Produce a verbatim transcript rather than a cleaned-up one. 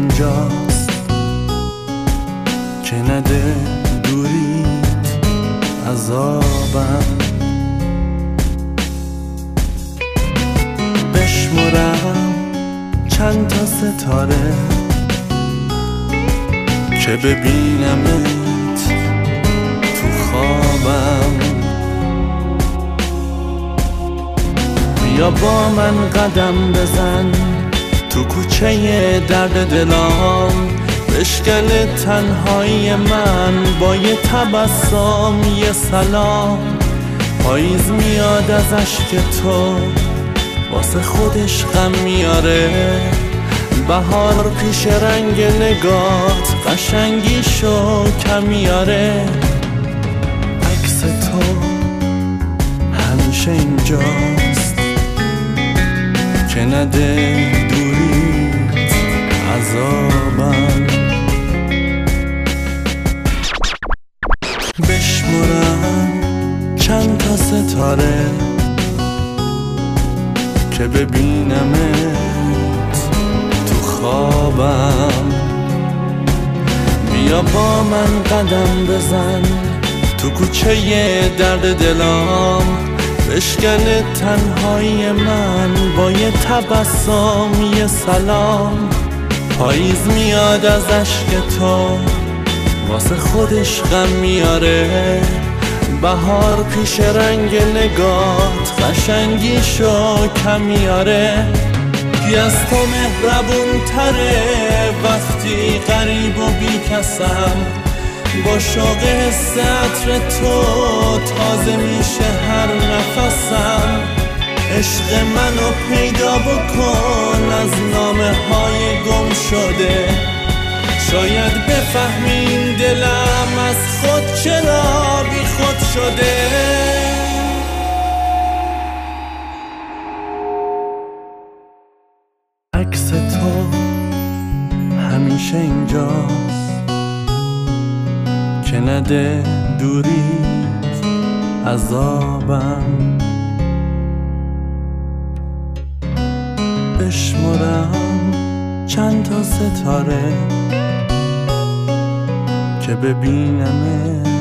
اینجاست که نده دوریت عذابم. بشمرم چند تا ستاره که ببینمت تو خوابم. بیا با من قدم بزن تو کوچه درد دلام، بشکن تنهایی من با یه تبسم یه سلام. پاییز میاد از اشک تو واسه خودش غم میاره، بهار پیش رنگ نگات قشنگیشو کم میاره. عکس تو همیشه اینجاست که نده دوریت عذابم. بشمرم چند تا ستاره که ببینمت تو خوابم. بیا با من قدم بزن تو کوچه درد دلام، بشکن تنهایی من با یه تبسم یه سلام. پاییز میاد از اشک تو واسه خودش غم میاره، بهار پیش رنگ نگات قشنگیشو کم میاره. کی از تو مهربون تره وقتی غریب و بی کسم، با شوق حس عطر تو تازه میشه هر نفسم. عشق منو پیدا بکن از نامه های گم شده، شاید بفهمی این دلم از خود چرا بی خود شده. عکس تو همیشه اینجاست که نده دوریت عذابم. بشمرم چند تا ستاره که ببینمت